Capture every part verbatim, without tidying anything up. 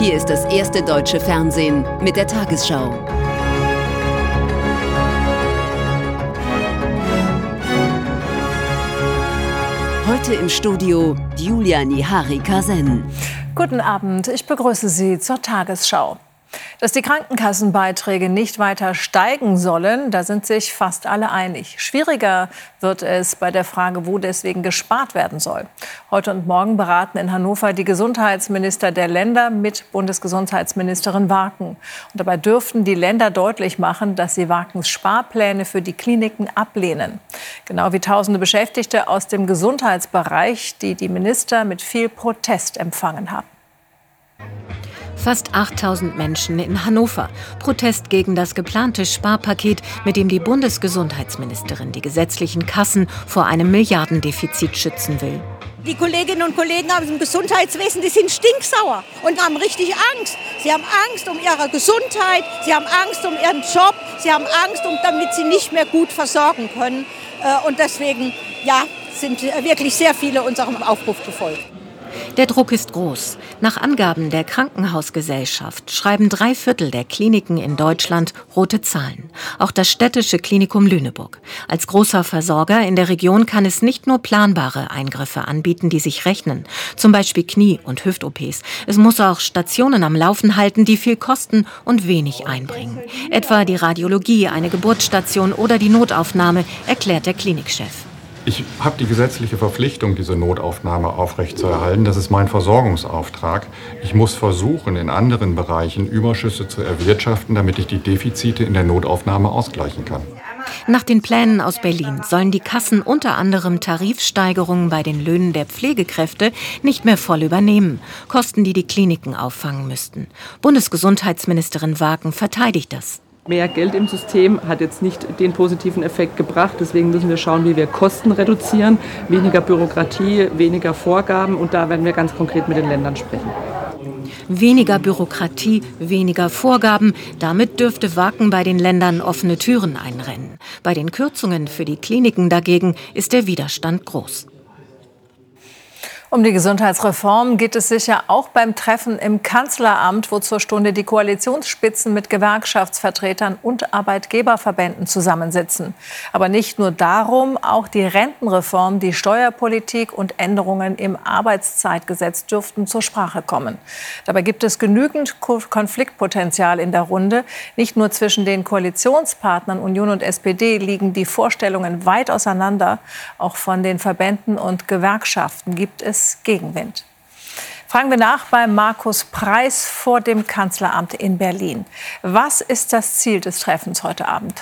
Hier ist das erste deutsche Fernsehen mit der Tagesschau. Heute im Studio Julia Niharika-Sen. Guten Abend, ich begrüße Sie zur Tagesschau. Dass die Krankenkassenbeiträge nicht weiter steigen sollen, da sind sich fast alle einig. Schwieriger wird es bei der Frage, wo deswegen gespart werden soll. Heute und morgen beraten in Hannover die Gesundheitsminister der Länder mit Bundesgesundheitsministerin Warken. Und dabei dürften die Länder deutlich machen, dass sie Warkens Sparpläne für die Kliniken ablehnen. Genau wie tausende Beschäftigte aus dem Gesundheitsbereich, die die Minister mit viel Protest empfangen haben. Fast achttausend Menschen in Hannover. Protest gegen das geplante Sparpaket, mit dem die Bundesgesundheitsministerin die gesetzlichen Kassen vor einem Milliardendefizit schützen will. Die Kolleginnen und Kollegen aus dem Gesundheitswesen, die sind stinksauer und haben richtig Angst. Sie haben Angst um ihre Gesundheit, sie haben Angst um ihren Job, sie haben Angst, um, damit sie nicht mehr gut versorgen können. Und deswegen, ja, sind wirklich sehr viele unserem Aufruf gefolgt. Der Druck ist groß. Nach Angaben der Krankenhausgesellschaft schreiben drei Viertel der Kliniken in Deutschland rote Zahlen. Auch das städtische Klinikum Lüneburg. Als großer Versorger in der Region kann es nicht nur planbare Eingriffe anbieten, die sich rechnen. Zum Beispiel Knie- und Hüft-O Ps. Es muss auch Stationen am Laufen halten, die viel kosten und wenig einbringen. Etwa die Radiologie, eine Geburtsstation oder die Notaufnahme, erklärt der Klinikchef. Ich habe die gesetzliche Verpflichtung, diese Notaufnahme aufrechtzuerhalten. Das ist mein Versorgungsauftrag. Ich muss versuchen, in anderen Bereichen Überschüsse zu erwirtschaften, damit ich die Defizite in der Notaufnahme ausgleichen kann. Nach den Plänen aus Berlin sollen die Kassen unter anderem Tarifsteigerungen bei den Löhnen der Pflegekräfte nicht mehr voll übernehmen. Kosten, die die Kliniken auffangen müssten. Bundesgesundheitsministerin Warken verteidigt das. Mehr Geld im System hat jetzt nicht den positiven Effekt gebracht. Deswegen müssen wir schauen, wie wir Kosten reduzieren. Weniger Bürokratie, weniger Vorgaben. Und da werden wir ganz konkret mit den Ländern sprechen. Weniger Bürokratie, weniger Vorgaben. Damit dürfte Warken bei den Ländern offene Türen einrennen. Bei den Kürzungen für die Kliniken dagegen ist der Widerstand groß. Um die Gesundheitsreform geht es sicher auch beim Treffen im Kanzleramt, wo zur Stunde die Koalitionsspitzen mit Gewerkschaftsvertretern und Arbeitgeberverbänden zusammensitzen. Aber nicht nur darum, auch die Rentenreform, die Steuerpolitik und Änderungen im Arbeitszeitgesetz dürften zur Sprache kommen. Dabei gibt es genügend Konfliktpotenzial in der Runde. Nicht nur zwischen den Koalitionspartnern Union und S P D liegen die Vorstellungen weit auseinander. Auch von den Verbänden und Gewerkschaften gibt es Gegenwind. Fragen wir nach bei Markus Preiß vor dem Kanzleramt in Berlin. Was ist das Ziel des Treffens heute Abend?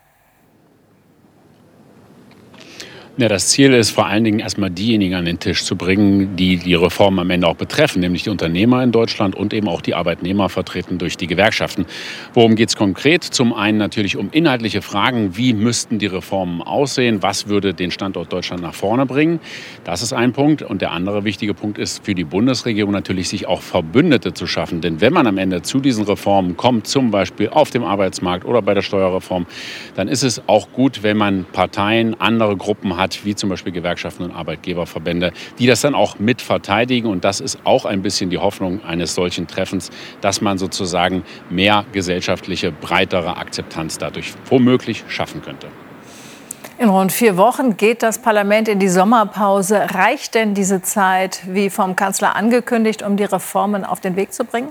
Ja, das Ziel ist vor allen Dingen erstmal diejenigen an den Tisch zu bringen, die die Reform am Ende auch betreffen, nämlich die Unternehmer in Deutschland und eben auch die Arbeitnehmer vertreten durch die Gewerkschaften. Worum geht es konkret? Zum einen natürlich um inhaltliche Fragen, wie müssten die Reformen aussehen, was würde den Standort Deutschland nach vorne bringen. Das ist ein Punkt. Und der andere wichtige Punkt ist für die Bundesregierung natürlich, sich auch Verbündete zu schaffen. Denn wenn man am Ende zu diesen Reformen kommt, zum Beispiel auf dem Arbeitsmarkt oder bei der Steuerreform, dann ist es auch gut, wenn man Parteien, andere Gruppen hat, wie zum Beispiel Gewerkschaften und Arbeitgeberverbände, die das dann auch mit verteidigen. Und das ist auch ein bisschen die Hoffnung eines solchen Treffens, dass man sozusagen mehr gesellschaftliche, breitere Akzeptanz dadurch womöglich schaffen könnte. In rund vier Wochen geht das Parlament in die Sommerpause. Reicht denn diese Zeit, wie vom Kanzler angekündigt, um die Reformen auf den Weg zu bringen?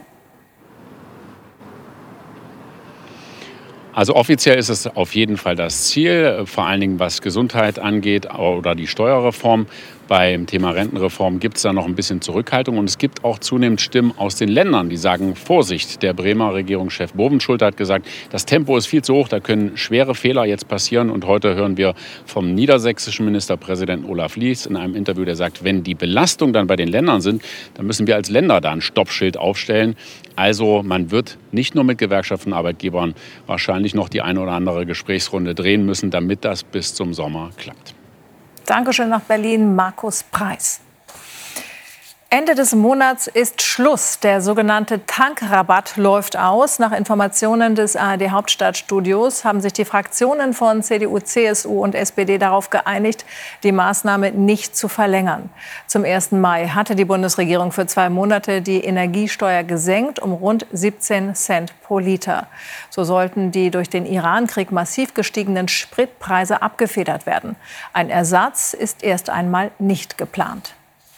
Also offiziell ist es auf jeden Fall das Ziel, vor allen Dingen was Gesundheit angeht oder die Steuerreform. Beim Thema Rentenreform gibt es da noch ein bisschen Zurückhaltung. Und es gibt auch zunehmend Stimmen aus den Ländern, die sagen, Vorsicht. Der Bremer Regierungschef Bovenschulte hat gesagt, das Tempo ist viel zu hoch, da können schwere Fehler jetzt passieren. Und heute hören wir vom niedersächsischen Ministerpräsidenten Olaf Lies in einem Interview, der sagt, wenn die Belastungen dann bei den Ländern sind, dann müssen wir als Länder da ein Stoppschild aufstellen. Also man wird nicht nur mit Gewerkschaften und Arbeitgebern wahrscheinlich noch die eine oder andere Gesprächsrunde drehen müssen, damit das bis zum Sommer klappt. Dankeschön nach Berlin, Markus Preiß. Ende des Monats ist Schluss. Der sogenannte Tankrabatt läuft aus. Nach Informationen des A R D-Hauptstadtstudios haben sich die Fraktionen von C D U, C S U und S P D darauf geeinigt, die Maßnahme nicht zu verlängern. Zum ersten Mai hatte die Bundesregierung für zwei Monate die Energiesteuer gesenkt um rund siebzehn Cent pro Liter. So sollten die durch den Irankrieg massiv gestiegenen Spritpreise abgefedert werden. Ein Ersatz ist erst einmal nicht geplant.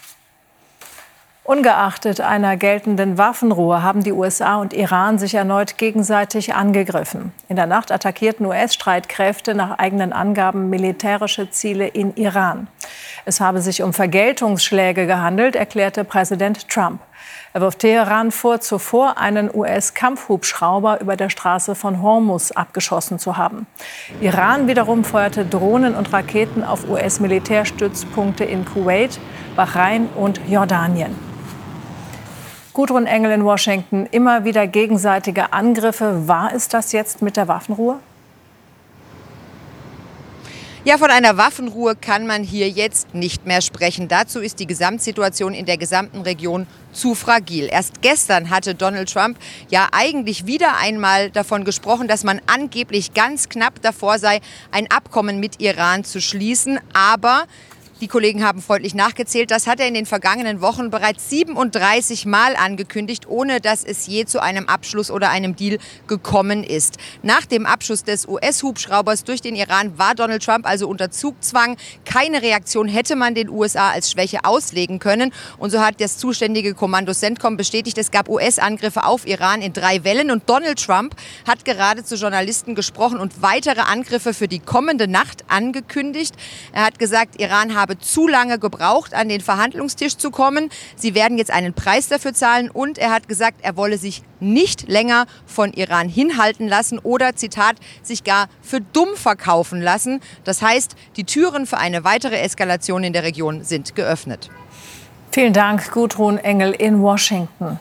Ungeachtet einer geltenden Waffenruhe haben die U S A und Iran sich erneut gegenseitig angegriffen. In der Nacht attackierten U S-Streitkräfte nach eigenen Angaben militärische Ziele in Iran. Es habe sich um Vergeltungsschläge gehandelt, erklärte Präsident Trump. Er wirft Teheran vor, zuvor einen U S-Kampfhubschrauber über der Straße von Hormuz abgeschossen zu haben. Iran wiederum feuerte Drohnen und Raketen auf U S-Militärstützpunkte in Kuwait, Bahrain und Jordanien. Gudrun Engel in Washington, immer wieder gegenseitige Angriffe. War es das jetzt mit der Waffenruhe? Ja, von einer Waffenruhe kann man hier jetzt nicht mehr sprechen. Dazu ist die Gesamtsituation in der gesamten Region zu fragil. Erst gestern hatte Donald Trump ja eigentlich wieder einmal davon gesprochen, dass man angeblich ganz knapp davor sei, ein Abkommen mit Iran zu schließen. Aber die Kollegen haben freundlich nachgezählt. Das hat er in den vergangenen Wochen bereits siebenunddreißig Mal angekündigt, ohne dass es je zu einem Abschluss oder einem Deal gekommen ist. Nach dem Abschuss des U S-Hubschraubers durch den Iran war Donald Trump also unter Zugzwang. Keine Reaktion hätte man den U S A als Schwäche auslegen können. Und so hat das zuständige Kommando CENTCOM bestätigt, es gab U S-Angriffe auf Iran in drei Wellen. Und Donald Trump hat gerade zu Journalisten gesprochen und weitere Angriffe für die kommende Nacht angekündigt. Er hat gesagt, Iran habe zu lange gebraucht, an den Verhandlungstisch zu kommen. Sie werden jetzt einen Preis dafür zahlen. Und er hat gesagt, er wolle sich nicht länger von Iran hinhalten lassen oder, Zitat, sich gar für dumm verkaufen lassen. Das heißt, die Türen für eine weitere Eskalation in der Region sind geöffnet. Vielen Dank, Gudrun Engel in Washington.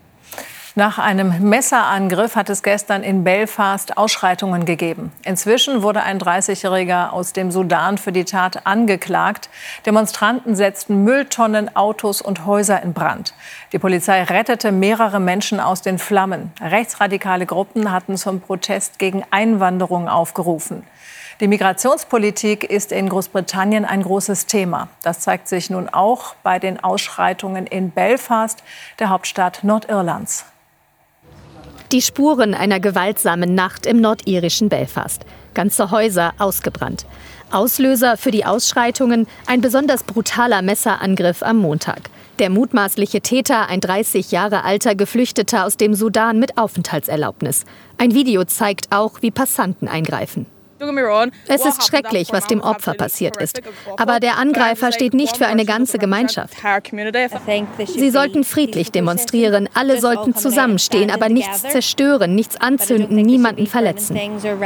Nach einem Messerangriff hat es gestern in Belfast Ausschreitungen gegeben. Inzwischen wurde ein dreißigjähriger aus dem Sudan für die Tat angeklagt. Demonstranten setzten Mülltonnen, Autos und Häuser in Brand. Die Polizei rettete mehrere Menschen aus den Flammen. Rechtsradikale Gruppen hatten zum Protest gegen Einwanderung aufgerufen. Die Migrationspolitik ist in Großbritannien ein großes Thema. Das zeigt sich nun auch bei den Ausschreitungen in Belfast, der Hauptstadt Nordirlands. Die Spuren einer gewaltsamen Nacht im nordirischen Belfast. Ganze Häuser ausgebrannt. Auslöser für die Ausschreitungen ein besonders brutaler Messerangriff am Montag. Der mutmaßliche Täter, ein dreißig Jahre alter Geflüchteter aus dem Sudan mit Aufenthaltserlaubnis. Ein Video zeigt auch, wie Passanten eingreifen. Es ist schrecklich, was dem Opfer passiert ist. Aber der Angreifer steht nicht für eine ganze Gemeinschaft. Sie sollten friedlich demonstrieren, alle sollten zusammenstehen, aber nichts zerstören, nichts anzünden, niemanden verletzen.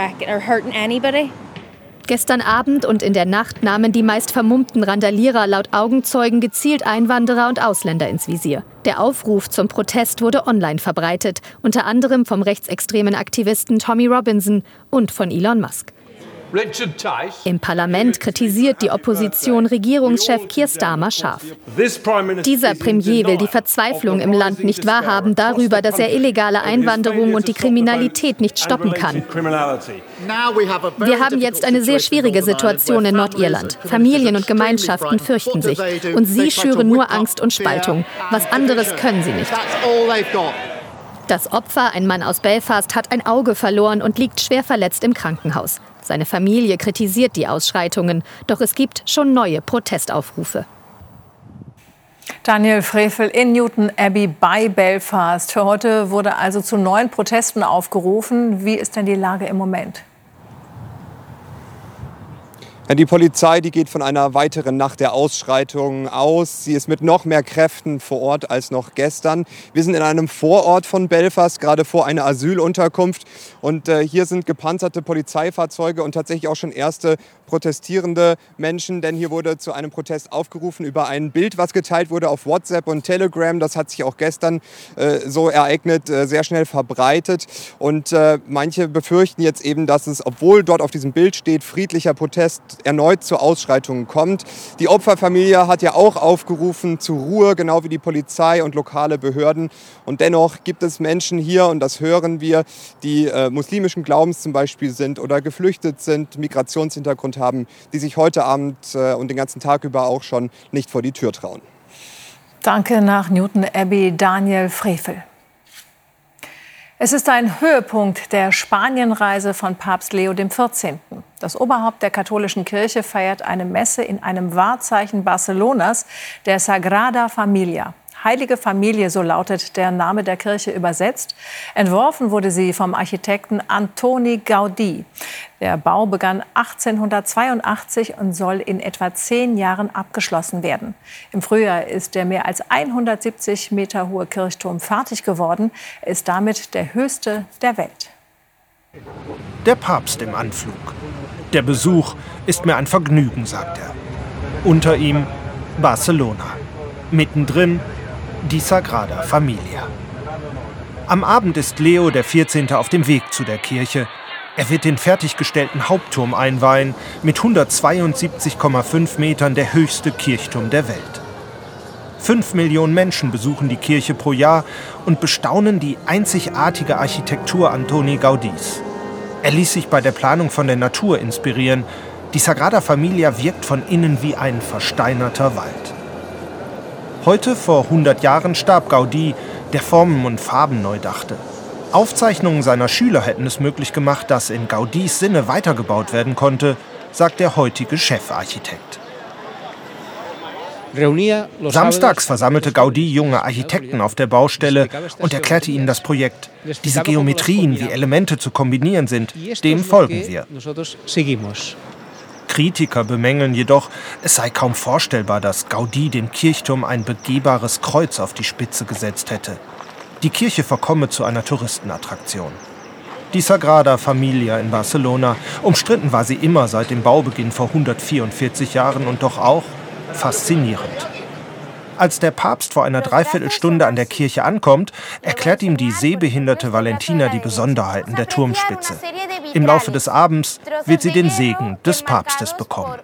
Gestern Abend und in der Nacht nahmen die meist vermummten Randalierer laut Augenzeugen gezielt Einwanderer und Ausländer ins Visier. Der Aufruf zum Protest wurde online verbreitet, unter anderem vom rechtsextremen Aktivisten Tommy Robinson und von Elon Musk. Im Parlament kritisiert die Opposition Regierungschef Keir Starmer scharf. Dieser Premier will die Verzweiflung im Land nicht wahrhaben darüber, dass er illegale Einwanderung und die Kriminalität nicht stoppen kann. Wir haben jetzt eine sehr schwierige Situation in Nordirland. Familien und Gemeinschaften fürchten sich. Und sie schüren nur Angst und Spaltung. Was anderes können sie nicht. Das Opfer, ein Mann aus Belfast, hat ein Auge verloren und liegt schwer verletzt im Krankenhaus. Seine Familie kritisiert die Ausschreitungen, doch es gibt schon neue Protestaufrufe. Daniel Frevel in Newton Abbey bei Belfast. Für heute wurde also zu neuen Protesten aufgerufen. Wie ist denn die Lage im Moment? Die Polizei, die geht von einer weiteren Nacht der Ausschreitungen aus. Sie ist mit noch mehr Kräften vor Ort als noch gestern. Wir sind in einem Vorort von Belfast, gerade vor einer Asylunterkunft. Und äh, hier sind gepanzerte Polizeifahrzeuge und tatsächlich auch schon erste protestierende Menschen, denn hier wurde zu einem Protest aufgerufen über ein Bild, was geteilt wurde auf WhatsApp und Telegram. Das hat sich auch gestern äh, so ereignet, äh, sehr schnell verbreitet. Und äh, manche befürchten jetzt eben, dass es, obwohl dort auf diesem Bild steht, friedlicher Protest, erneut zu Ausschreitungen kommt. Die Opferfamilie hat ja auch aufgerufen zur Ruhe, genau wie die Polizei und lokale Behörden. Und dennoch gibt es Menschen hier, und das hören wir, die äh, muslimischen Glaubens zum Beispiel sind oder geflüchtet sind, Migrationshintergrund haben, die sich heute Abend äh, und den ganzen Tag über auch schon nicht vor die Tür trauen. Danke nach Newton Abbey, Daniel Frevel. Es ist ein Höhepunkt der Spanienreise von Papst Leo der vierzehnte. Das Oberhaupt der katholischen Kirche feiert eine Messe in einem Wahrzeichen Barcelonas, der Sagrada Familia. Heilige Familie, so lautet der Name der Kirche übersetzt. Entworfen wurde sie vom Architekten Antoni Gaudí. Der Bau begann achtzehnhundertzweiundachtzig und soll in etwa zehn Jahren abgeschlossen werden. Im Frühjahr ist der mehr als hundertsiebzig Meter hohe Kirchturm fertig geworden. Er ist damit der höchste der Welt. Der Papst im Anflug. Der Besuch ist mir ein Vergnügen, sagt er. Unter ihm Barcelona. Mittendrin die Sagrada Familia. Am Abend ist Leo der vierzehnte auf dem Weg zu der Kirche. Er wird den fertiggestellten Hauptturm einweihen, mit hundertzweiundsiebzig Komma fünf Metern der höchste Kirchturm der Welt. Fünf Millionen Menschen besuchen die Kirche pro Jahr und bestaunen die einzigartige Architektur Antoni Gaudís. Er ließ sich bei der Planung von der Natur inspirieren. Die Sagrada Familia wirkt von innen wie ein versteinerter Wald. Heute vor hundert Jahren starb Gaudí, der Formen und Farben neu dachte. Aufzeichnungen seiner Schüler hätten es möglich gemacht, dass in Gaudís Sinne weitergebaut werden konnte, sagt der heutige Chefarchitekt. Samstags versammelte Gaudí junge Architekten auf der Baustelle und erklärte ihnen das Projekt. Diese Geometrien, wie Elemente zu kombinieren sind, dem folgen wir. Kritiker bemängeln jedoch, es sei kaum vorstellbar, dass Gaudí dem Kirchturm ein begehbares Kreuz auf die Spitze gesetzt hätte. Die Kirche verkomme zu einer Touristenattraktion. Die Sagrada Familia in Barcelona, umstritten war sie immer seit dem Baubeginn vor hundertvierundvierzig Jahren und doch auch faszinierend. Als der Papst vor einer Dreiviertelstunde an der Kirche ankommt, erklärt ihm die sehbehinderte Valentina die Besonderheiten der Turmspitze. Im Laufe des Abends wird sie den Segen des Papstes bekommen.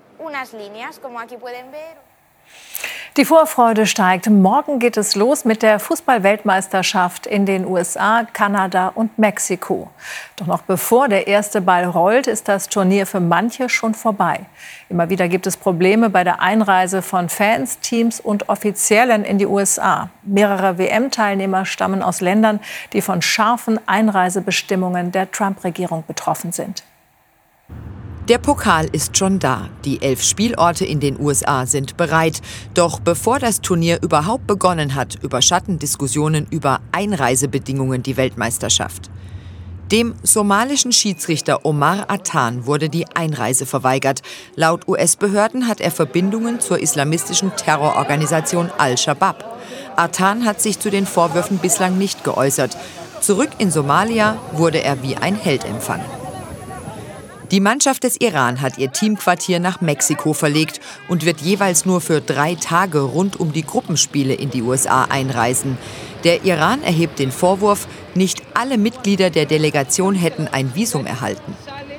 Die Vorfreude steigt. Morgen geht es los mit der Fußball-Weltmeisterschaft in den U S A, Kanada und Mexiko. Doch noch bevor der erste Ball rollt, ist das Turnier für manche schon vorbei. Immer wieder gibt es Probleme bei der Einreise von Fans, Teams und Offiziellen in die U S A. Mehrere W M-Teilnehmer stammen aus Ländern, die von scharfen Einreisebestimmungen der Trump-Regierung betroffen sind. Der Pokal ist schon da. Die elf Spielorte in den U S A sind bereit. Doch bevor das Turnier überhaupt begonnen hat, überschatten Diskussionen über Einreisebedingungen die Weltmeisterschaft. Dem somalischen Schiedsrichter Omar Attan wurde die Einreise verweigert. Laut U S-Behörden hat er Verbindungen zur islamistischen Terrororganisation Al-Shabaab. Attan hat sich zu den Vorwürfen bislang nicht geäußert. Zurück in Somalia wurde er wie ein Held empfangen. Die Mannschaft des Iran hat ihr Teamquartier nach Mexiko verlegt und wird jeweils nur für drei Tage rund um die Gruppenspiele in die U S A einreisen. Der Iran erhebt den Vorwurf, nicht alle Mitglieder der Delegation hätten ein Visum erhalten.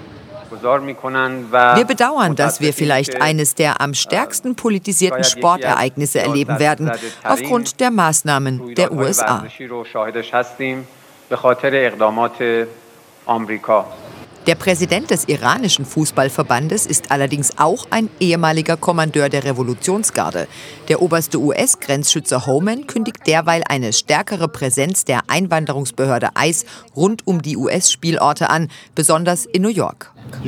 Wir bedauern, dass wir vielleicht eines der am stärksten politisierten Sportereignisse erleben werden, aufgrund der Maßnahmen der U S A. Der Präsident des iranischen Fußballverbandes ist allerdings auch ein ehemaliger Kommandeur der Revolutionsgarde. Der oberste U S-Grenzschützer Homan kündigt derweil eine stärkere Präsenz der Einwanderungsbehörde I C E rund um die U S-Spielorte an, besonders in New York.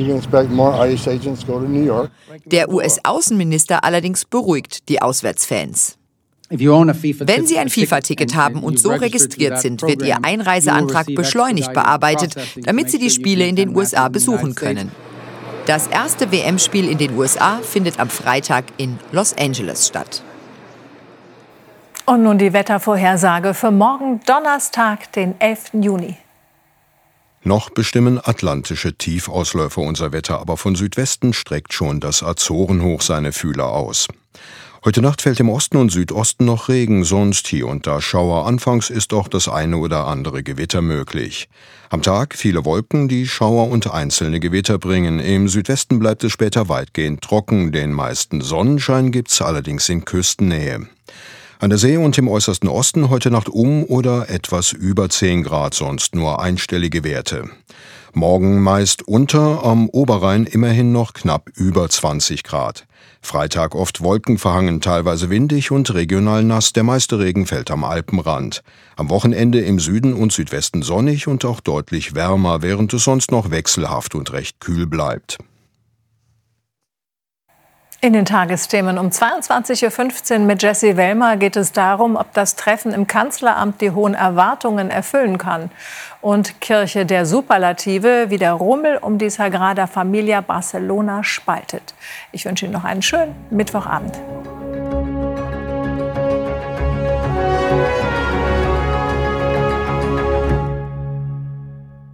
Der U S-Außenminister allerdings beruhigt die Auswärtsfans. Wenn Sie ein FIFA-Ticket haben und so registriert sind, wird Ihr Einreiseantrag beschleunigt bearbeitet, damit Sie die Spiele in den U S A besuchen können. Das erste W M-Spiel in den U S A findet am Freitag in Los Angeles statt. Und nun die Wettervorhersage für morgen Donnerstag, den elften Juni. Noch bestimmen atlantische Tiefausläufer unser Wetter, aber von Südwesten streckt schon das Azorenhoch seine Fühler aus. Heute Nacht fällt im Osten und Südosten noch Regen, sonst hier und da Schauer. Anfangs ist auch das eine oder andere Gewitter möglich. Am Tag viele Wolken, die Schauer und einzelne Gewitter bringen. Im Südwesten bleibt es später weitgehend trocken. Den meisten Sonnenschein gibt's allerdings in Küstennähe. An der See und im äußersten Osten heute Nacht um oder etwas über zehn Grad, sonst nur einstellige Werte. Morgen meist unter, am Oberrhein immerhin noch knapp über zwanzig Grad. Freitag oft wolkenverhangen, teilweise windig und regional nass. Der meiste Regen fällt am Alpenrand. Am Wochenende im Süden und Südwesten sonnig und auch deutlich wärmer, während es sonst noch wechselhaft und recht kühl bleibt. In den Tagesthemen um zweiundzwanzig Uhr fünfzehn mit Jessie Wellmer geht es darum, ob das Treffen im Kanzleramt die hohen Erwartungen erfüllen kann. Und Kirche der Superlative, wie der Rummel um die Sagrada Familia Barcelona spaltet. Ich wünsche Ihnen noch einen schönen Mittwochabend.